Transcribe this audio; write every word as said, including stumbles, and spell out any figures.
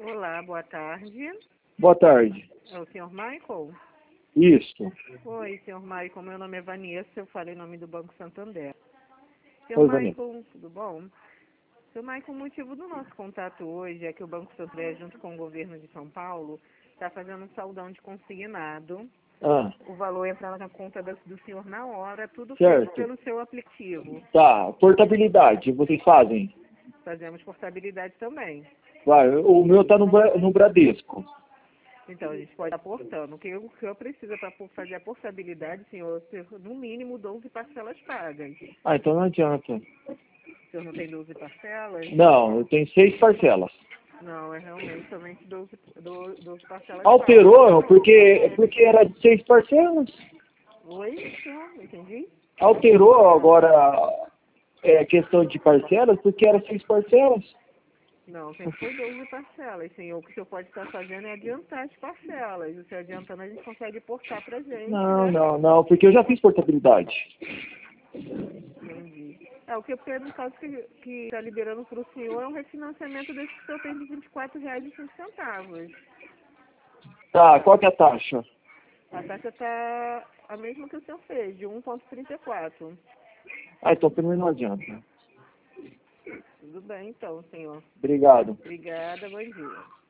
Olá, boa tarde. Boa tarde. É o senhor Michael? Isso. Oi, senhor Michael, meu nome é Vanessa, eu falei em nome do Banco Santander. Senhor Oi, Vanessa. Michael, tudo bom? Senhor Michael, o motivo do nosso contato hoje é que o Banco Santander, junto com o governo de São Paulo, está fazendo um saldão de consignado. Ah, O valor entra na conta do, do senhor na hora, tudo feito certo. pelo seu aplicativo. Tá. Portabilidade, vocês fazem? Fazemos portabilidade também. Vai, o meu tá no, Bra- no Bradesco. Então, a gente pode estar portando. O que eu, o que eu preciso para fazer a portabilidade, senhor, ter no mínimo doze parcelas pagas. Ah, então não adianta. O senhor não tem doze parcelas? Não, eu tenho seis parcelas. Não, é realmente somente doze, doze parcelas pagas. Alterou porque, porque era de seis parcelas. Oi, senhor? Não entendi? Alterou agora é, questão de parcelas porque era seis parcelas. Não, sempre foi doze parcelas, senhor. O que o senhor pode estar fazendo é adiantar as parcelas. Você adiantando, a gente consegue portar pra gente, Não, né? não, não, porque eu já fiz portabilidade. Entendi. É, o que eu quero, no caso, que está liberando para o senhor é um refinanciamento desse que o senhor tem de vinte e quatro reais e cinco centavos. Tá, qual que é a taxa? A taxa está a mesma que o senhor fez, de um vírgula trinta e quatro. Ah, então pelo menos não adianta. Tudo bem, então, senhor. Obrigado. Obrigada, bom dia.